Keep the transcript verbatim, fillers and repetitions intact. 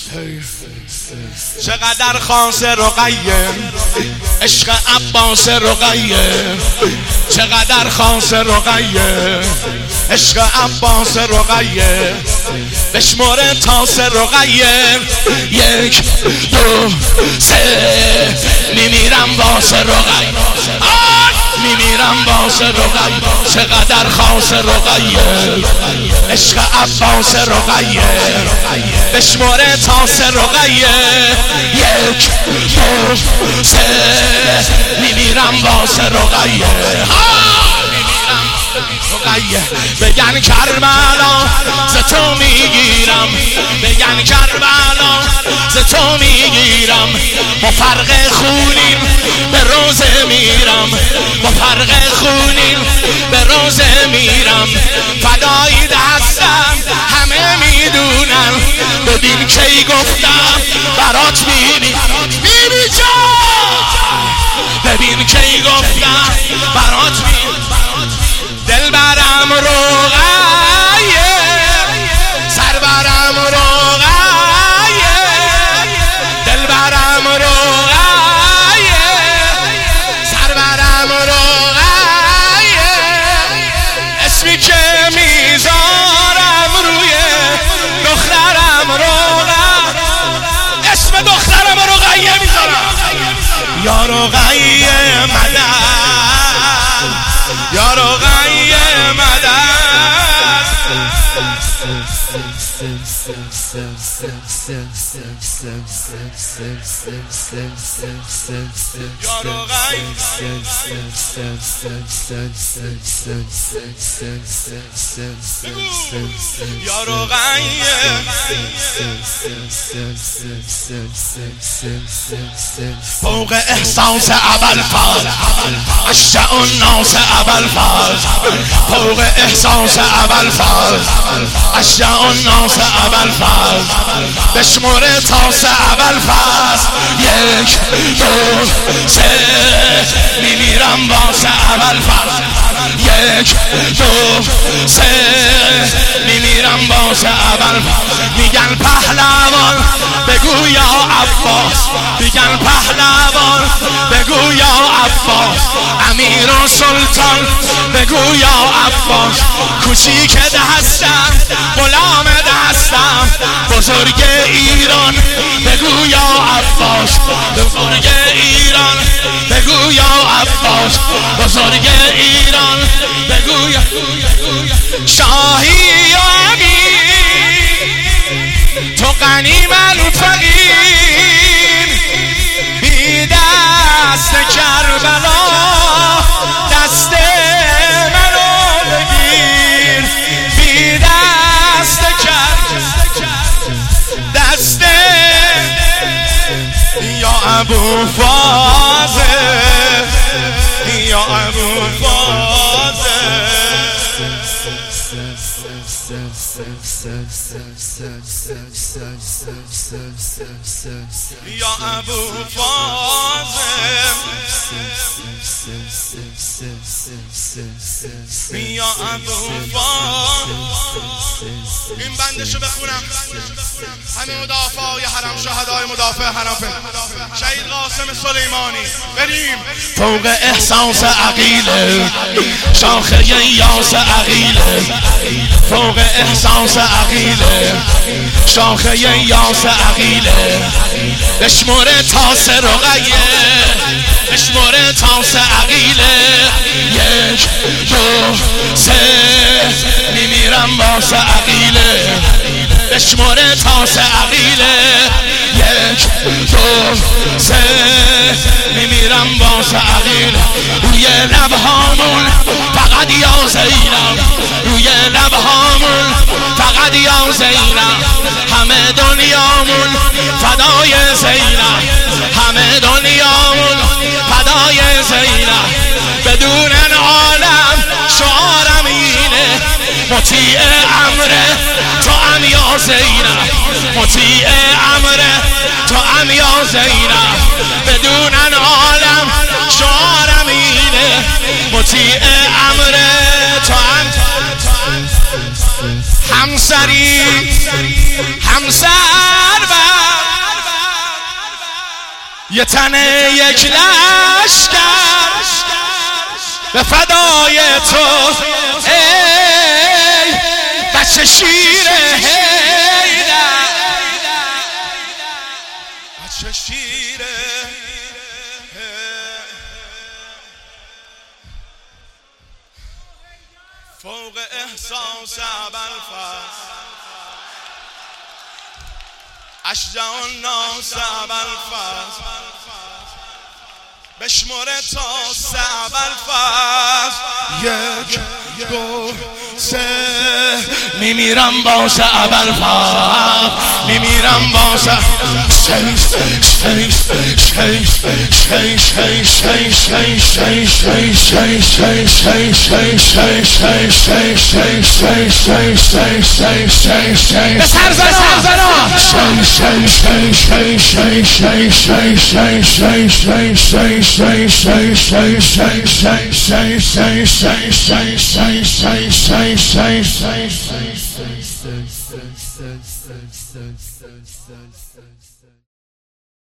چقدر خاص رقیه عشق عباس رقیه، چقدر خاص رقیه عشق عباس رقیه، بشماره تاس رقیه یک دو سه میمیرم واسه رقیه، میمیرم واسه رقیه، چقدر خاص رقیه عشق عباس رقیه، بشماره تاس رقیه یک دو سه میمیرم واسه رقیه، رقیه بگن کربلا ز تو میگیرم، بگن کربلا ز تو میگیرم، با فرق خونیم به روزه میرم، با فرق خونیم به روزه میرم، فدایی دستم همه میدونم، ببین کی گفتم برات میبینی بیبی جان، ببین کی گفتم برات میبینی، دل برم رقیه سر برم رقیه، دل برم رقیه سر برم رقیه، اسمی که میذارم روی دخترم رقیه، اسم دخترم رقیه میذارم، یا رقیه مدد، یا رقیه مدد، یا رقیه، یا رقیه، فوق احساس ابوالفضل اشجع الناس ابوالفضل، فوق احساس ابوالفضل اشجع الناس ابوالفضل، بشماره تاس ابوالفضل یک دو سه میمیرم واسه ابوالفضل، یک دو سه میمیرم واسه ابوالفضل، میگن پهلوان بگو یا عباس، میگن پهلوان بگو یا عباس، امیر و سلطان بگو یا عباس، کوچیک دستم غلام دستم، بزرگ ایران بگو یا عباس، بزرگ ایران بگو یا عباس، بزرگ ایران بگو یا شاهی و امیر، تو غنی من فقیر، بی دست کربلا دست منو بگیر، بی دست کربلا دست یا ابو فاضل، یا ابو فاضل، یا ابو فاضل، یا ابو فاضل. این بندشو بخونم، همه مدافعای حرم، شهدای مدافع حرم، شهید قاسم سلیمانی، بریم. فوق احساس عقیله شاخه یاس عقیله، فوق احساس عقیله شاخه یاس عقیله، بشماره تاس رقیه، بشماره تاس عقیله یک دو سه میمیرم واسه عقیله، بشماره تاس عقیله یک دو سه میمیرم واسه عقیله، روی لبهامون فقط یا زینب، روی لبهامون فقط یا زینب، همه دنیامون فدای زینب، همه دنیامون فدای زینب، بدون عالم شعارم اینه، مطیع امر تو هم یا زینب، مطیع امر تو هم یا زینب، بدون عالم شعارم اینه، مطیع امر تو هم همسری همسر یه تنه یک لشکر به فدای تو ای بچه شیر حیدر، بچه شیر فوق احساس ابوالفضل اشجع الناس ابوالفضل بشمره تا سه ابوالفضل یک دو سه میمیرم واسه ابوالفضل میمیرم واسه